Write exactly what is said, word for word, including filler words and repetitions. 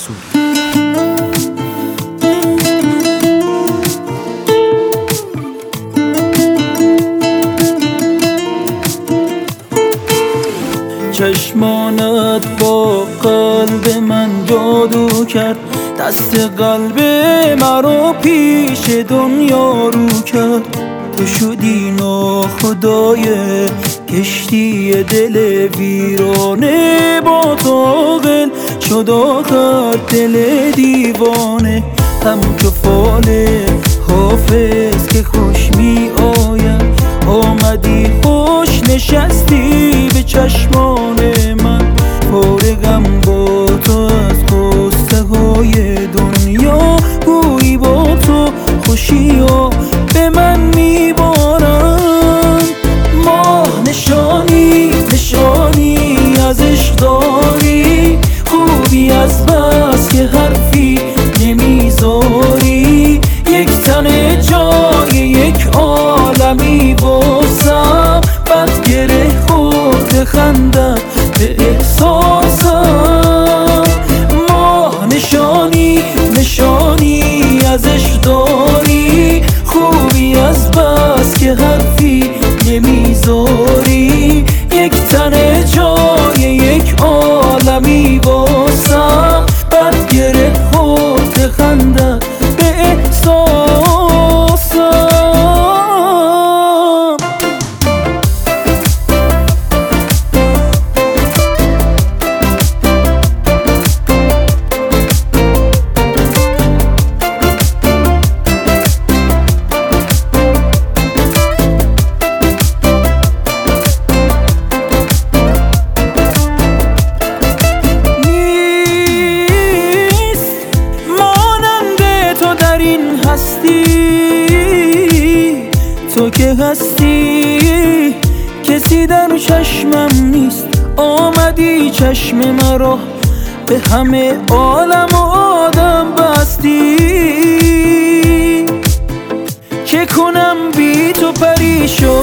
منصوری. چشمانت با قلب من جادو کرد، دست قلب مرا پیش دنیا رو کرد. تو شدی ناخدای کشتی دل ویرانه، با طاقل شد آخر دل دیوانه. همچو فال حافظ که خوش می آید، آمدی خوش نشستی به چشمان من. فارغم با تو از غصه های دنیا، گویی با تو خوشی ها به من میبارن. ماه نشانی نشانی از عشق داری، خوبی از بس که حرفی نمیذاری. یک تن جای یک عالمی بازم، بد گره خورده خندم به احساسم. ماه نشانی نشانی از عشق داری، خوبی از بس که حرفی نمیذاری. یک تن جای یک عالمی بازم، بد گره خورده خندم به احساسم. تو که هستی کسی در چشمم نیست، آمدی چشم مرا به همه عالم و آدم بستی. که کنم بی تو پریشان